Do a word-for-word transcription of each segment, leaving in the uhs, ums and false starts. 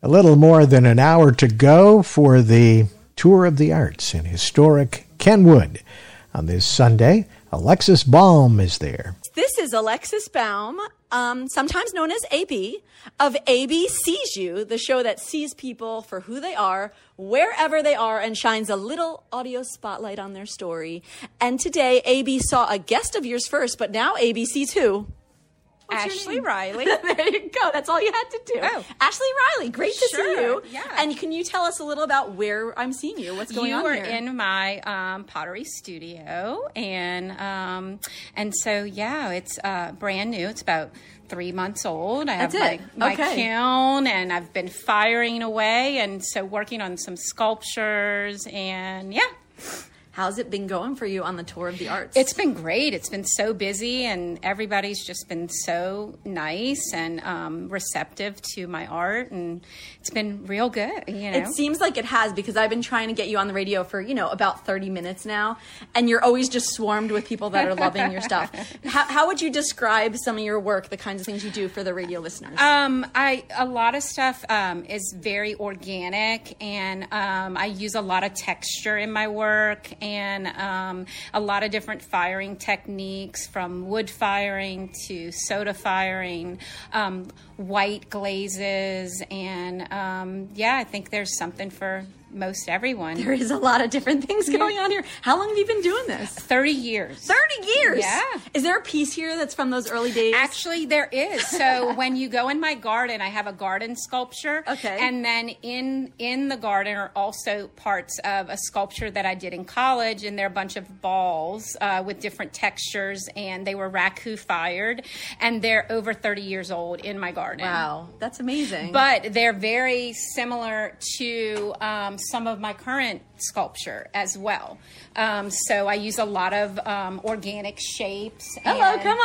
A little more than an hour to go for the Tour of the Arts in historic Kenwood. On this Sunday, Alexis Baum is there. This is Alexis Baum, um, sometimes known as A B, of A B Sees You, the show that sees people for who they are, wherever they are, and shines a little audio spotlight on their story. And today, A B saw a guest of yours first, but now A B sees who? What's Ashley Riley. There you go. That's all you had to do. Oh. Ashley Riley, great to Sure, see you. yeah. And can you tell us a little about where I'm seeing you? What's going you on are here? in my um, pottery studio, and um, and so yeah, it's uh, brand new. It's about three months old. I have That's my, it. my Okay. kiln, and I've been firing away, and so working on some sculptures, and yeah. How's it been going for you on the Tour of the Arts? It's been great. It's been so busy, and everybody's just been so nice and um, receptive to my art, and it's been real good. You know, It seems like it has, because I've been trying to get you on the radio for, you know, about thirty minutes now, and you're always just swarmed with people that are loving your stuff. How, how would you describe some of your work, the kinds of things you do for the radio listeners? Um, I a lot of stuff um, is very organic, and um, I use a lot of texture in my work, and um, a lot of different firing techniques, from wood firing to soda firing, um, white glazes, and um, yeah, I think there's something for most everyone. There is a lot of different things going on here. How long have you been doing this? thirty years. thirty years? Yeah. Is there a piece here that's from those early days? Actually, there is. So when you go in my garden, I have a garden sculpture. Okay. And then in in the garden are also parts of a sculpture that I did in college, and they're a bunch of balls uh, with different textures, and they were raku fired, and they're over thirty years old in my garden. Wow, that's amazing. But they're very similar to um, some of my current sculpture as well. Um, so I use a lot of um, organic shapes. Hello, and- come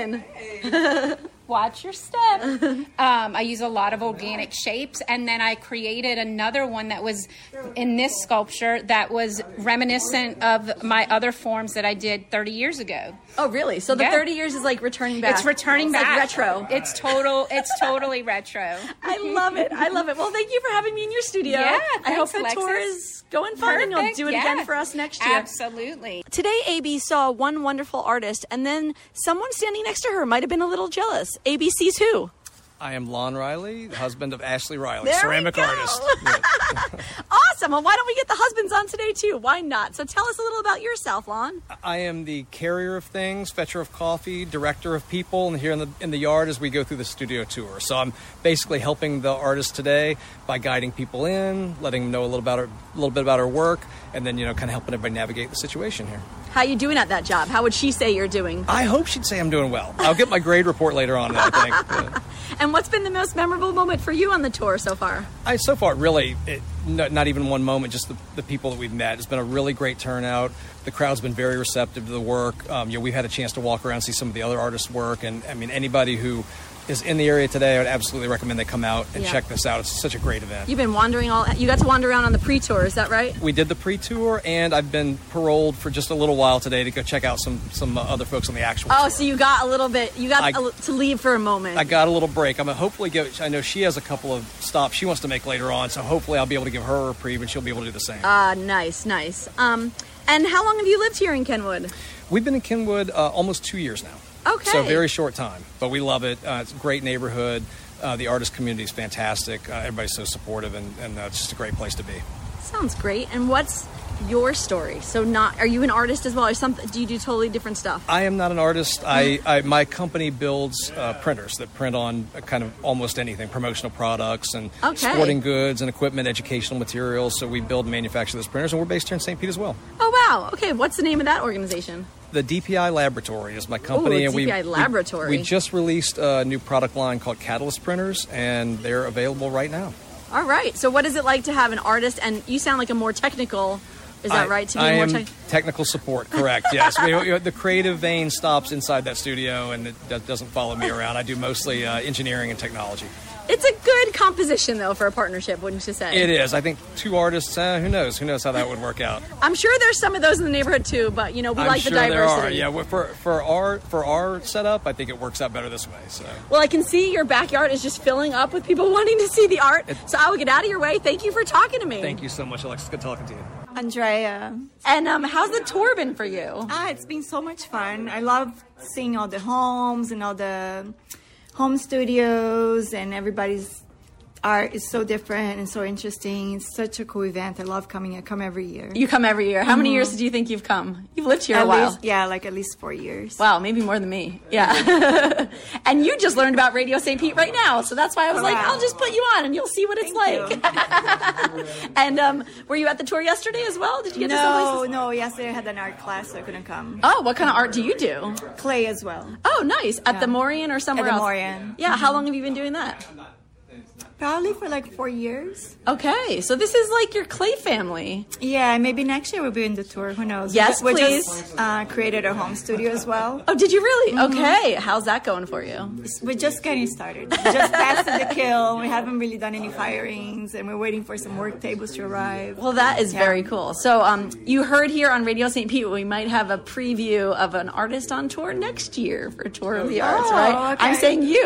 on in. Watch your step. um, I use a lot of organic shapes, and then I created another one that was in this sculpture that was reminiscent of my other forms that I did thirty years ago. Oh, really? So the Yeah. thirty years is like returning back. It's returning It's back. like retro. It's total. It's totally retro. I love it. I love it. Well, thank you for having me in your studio. Yeah, I hope thanks, the tour Alexis. is going fun, and you'll Perfect, do it yeah. again for us next year. Absolutely. Today, A B saw one wonderful artist, and then someone standing next to her might have been a little jealous. A B sees who? I am Lon Riley, husband of Ashley Riley, There we ceramic go. artist. Yeah. Awesome. Well, why don't we get the husbands on today, too? Why not? So tell us a little about yourself, Lon. I am the carrier of things, fetcher of coffee, director of people, and here in the in the yard as we go through the studio tour. So I'm basically helping the artist today by guiding people in, letting them know a little about our, a little bit about our work, and then you know kind of helping everybody navigate the situation here. How you doing at that job? How would she say you're doing? I hope she'd say I'm doing well. I'll get my grade report later on, I think. Yeah. And what's been the most memorable moment for you on the tour so far? I, so far, really, it, no, not even one moment, just the, the people that we've met. It's been a really great turnout. The crowd's been very receptive to the work. Um, you know, we've had a chance to walk around and see some of the other artists' work. And, I mean, anybody who is in the area today, I would absolutely recommend they come out and Yeah. check this out. It's such a great event. You've been wandering all... You got to wander around on the pre-tour, is that right? We did the pre-tour, and I've been paroled for just a little while today to go check out some some uh, other folks on the actual Oh, tour. so you got a little bit... You got I- a, to leave for a moment. I got a little break. I'm gonna hopefully give. I know she has a couple of stops she wants to make later on, so hopefully I'll be able to give her a reprieve, and she'll be able to do the same. Ah, nice, nice. Um, and how long have you lived here in Kenwood? We've been in Kenwood uh, almost two years now. Okay. So very short time, but we love it. Uh, it's a great neighborhood. Uh, the artist community is fantastic. Uh, everybody's so supportive, and, and uh, it's just a great place to be. Sounds great. And what's your story? So, not are you an artist as well, or something? Do you do totally different stuff? I am not an artist. I, I my company builds uh, printers that print on kind of almost anything, promotional products and Okay. sporting goods and equipment, educational materials. So we build and manufacture those printers, and we're based here in Saint Pete as well. Oh wow. Okay. What's the name of that organization? The D P I Laboratory is my company. Ooh, and we, D P I Laboratory. We, we just released a new product line called Catalyst Printers, and they're available right now. All right. So, what is it like to have an artist? And you sound like a more technical. Is that I, right? To be I more am tech- technical support, correct? Yes. we, we- the creative vein stops inside that studio, and it do- doesn't follow me around. I do mostly uh, engineering and technology. It's a good composition, though, for a partnership, wouldn't you say? It is. I think two artists, uh, who knows? Who knows how that would work out? I'm sure there's some of those in the neighborhood, too, but, you know, we I'm like sure the diversity. There are. Yeah, well, for, for, our, for our setup, I think it works out better this way. So. Well, I can see your backyard is just filling up with people wanting to see the art, it, so I will get out of your way. Thank you for talking to me. Thank you so much, Alexis. Good talking to you. Andrea. And um, how's the tour been for you? Ah, it's been so much fun. I love seeing all the homes and all the home studios, and everybody's art is so different and so interesting. It's such a cool event. I love coming. I come every year. You come every year. How mm-hmm. many years do you think you've come? You've lived here at a while. Least, yeah, like at least four years. Wow, maybe more than me. Yeah. And you just learned about Radio Saint Pete right now, so that's why I was oh, like, wow. I'll just put you on and you'll see what it's Thank like. And um, were you at the tour yesterday as well? Did you get no, to some places? No, yesterday I had an art class, so I couldn't come. Oh, what kind of art do you do? Clay as well. Oh, nice. At yeah. the Morian or somewhere At the else? Morian. Yeah, mm-hmm. How long have you been doing that? Probably for like four years. Okay, so this is like your clay family. Yeah, maybe next year we'll be in the tour. Who knows? Yes, we please. just uh, created a home studio as well. Oh, did you really? Mm-hmm. Okay, how's that going for you? We're just getting started. Just past the kiln. We haven't really done any firings, and we're waiting for some work tables to arrive. Well, that is yeah. very cool. So um, you heard here on Radio Saint Pete, we might have a preview of an artist on tour next year for Tour of the Arts, oh, right? Okay. I'm saying you.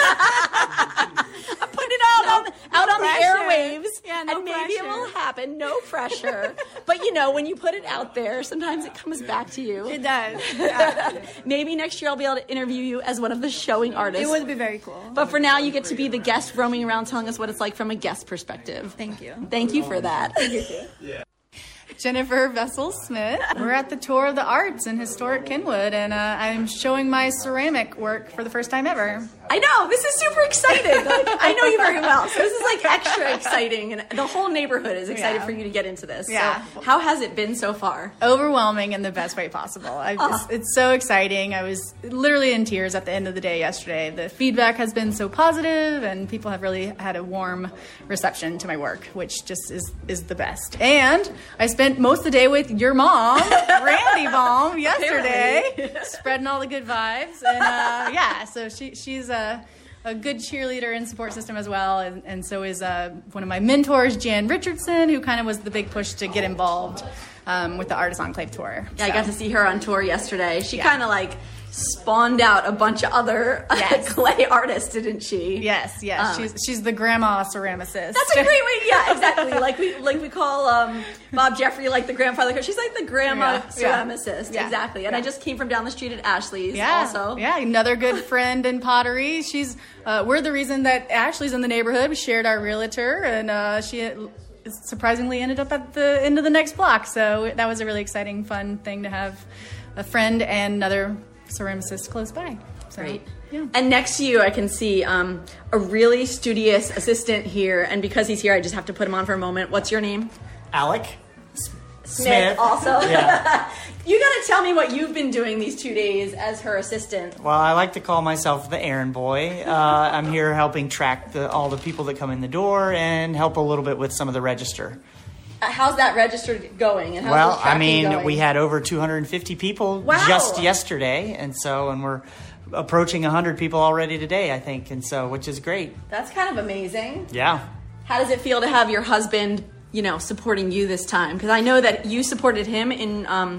I'm putting it out no, on, out no on the airwaves, yeah, no and maybe pressure. it will happen. No pressure. But, you know, when you put it out there, sometimes it comes back to you. It does. Yeah. Maybe next year I'll be able to interview you as one of the showing artists. It would be very cool. But for now, you get to be the guest roaming around telling us what it's like from a guest perspective. Thank you. Thank you for that. Yeah. Jennifer Vessel-Smith. We're at the Tour of the Arts in historic Kenwood, and uh, I'm showing my ceramic work for the first time ever. I know, this is super exciting. Like, I know you very well, so this is like extra exciting, and the whole neighborhood is excited yeah. for you to get into this. Yeah. So how has it been so far? Overwhelming in the best way possible. I, oh. it's, it's so exciting. I was literally in tears at the end of the day yesterday. The feedback has been so positive, and people have really had a warm reception to my work, which just is, is the best. And I spent most of the day with your mom, Randy Baum, yesterday, spreading all the good vibes. And uh, yeah, so she she's a, a good cheerleader and support system as well. And, and so is uh, one of my mentors, Jan Richardson, who kind of was the big push to get involved um, with the Artist Enclave tour. Yeah, so. I got to see her on tour yesterday. She Yeah. kind of like spawned out a bunch of other yes. clay artists, didn't she? Yes, yes. Um, she's she's the grandma ceramicist. That's a great way. Yeah, exactly. Like we like we call um, Bob Jeffrey like the grandfather. She's like the grandma Yeah, ceramicist. yeah, Exactly. And yeah. I just came from down the street at Ashley's. Yeah, Also. yeah. Another good friend in pottery. She's uh, we're the reason that Ashley's in the neighborhood. We shared our realtor, and uh, she surprisingly ended up at the end of the next block. So that was a really exciting, fun thing to have a friend and another ceramicist close by. So, Great. Yeah. And next to you, I can see um, a really studious assistant here. And because he's here, I just have to put him on for a moment. What's your name? Alec Smith. Smith. Also. Yeah. You got to tell me what you've been doing these two days as her assistant. Well, I like to call myself the errand boy. Uh, I'm here helping track the, all the people that come in the door and help a little bit with some of the register. Uh, how's that register going? And how's Well, the tracking I mean, going? we had over two hundred fifty people Wow. just yesterday, and so, and we're approaching one hundred people already today, I think, and so, which is great. That's kind of amazing. Yeah. How does it feel to have your husband, you know, supporting you this time? Because I know that you supported him in um,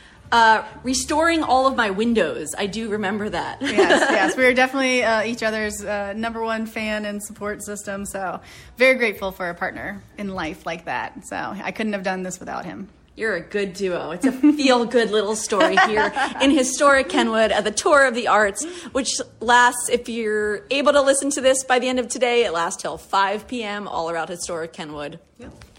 uh, restoring all of my windows. I do remember that. yes, yes. We are definitely uh, each other's uh, number one fan and support system. So very grateful for a partner in life like that. So I couldn't have done this without him. You're a good duo. It's a feel-good little story here in historic Kenwood at the Tour of the Arts, which lasts, if you're able to listen to this by the end of today, it lasts till five p.m. all around historic Kenwood. Yep.